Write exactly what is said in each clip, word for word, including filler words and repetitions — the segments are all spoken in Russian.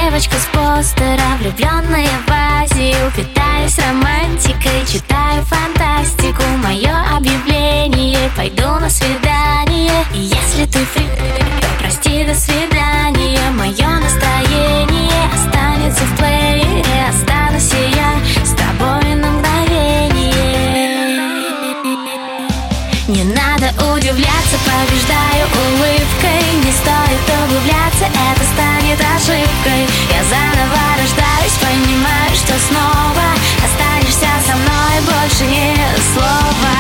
девочка с постера, влюбленная в Азию. Питаюсь романтикой, читаю фантастику. Мое объявление: пойду на свидание. И если ты фрик, то прости, до свидания. Мое настроение останется в плеере. Останусь и я с тобой на мгновение. Не надо удивляться, побеждаю улыбкой. Не стоит углубляться, это станет ошибкой. Я заново рождаюсь, понимаю, что снова останешься со мной, больше ни слова.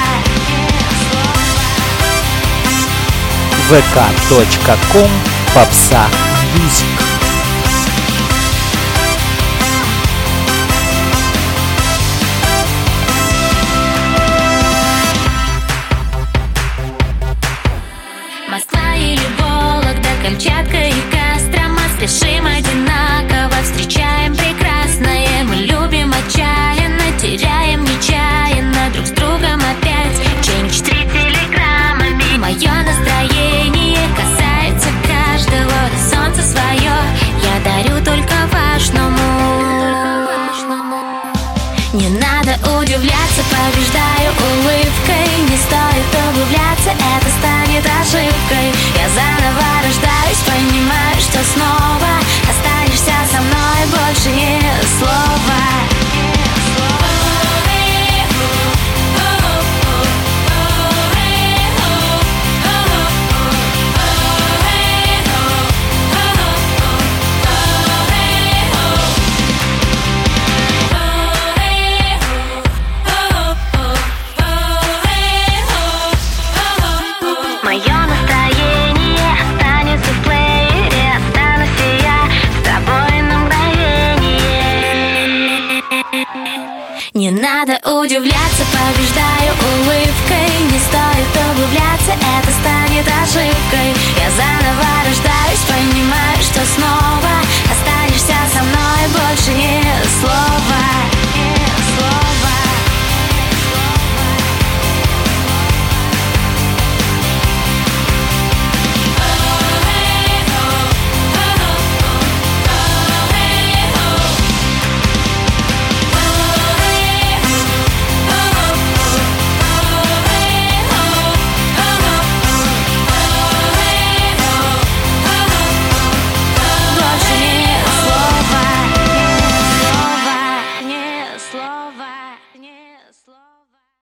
вэ ка точка ком Попса Мьюзик. Москва или Вологда, Камчатка и Кострома. Спешим одинаково, встречаем прекрасное. Мы любим отчаянно, теряем нечаянно друг с другом опять. Change три телеграммами. Мое настроение касается каждого. Солнце свое я дарю только важному. Не надо удивляться, побеждаю улыбкой. Не стоит углубляться, это станет ошибкой. Я заново рождаюсь, понимаю, что снова останешься со мной, больше ни слова. Мое настроение останется в плеере. Останусь и я с тобой на мгновение. Не надо удивляться, побеждаю улыбкой. Не стоит углубляться, это станет ошибкой. Я заново рождаюсь, понимаю, что снова останешься со мной, больше ни слова. Ни слова. Слова, не слова, не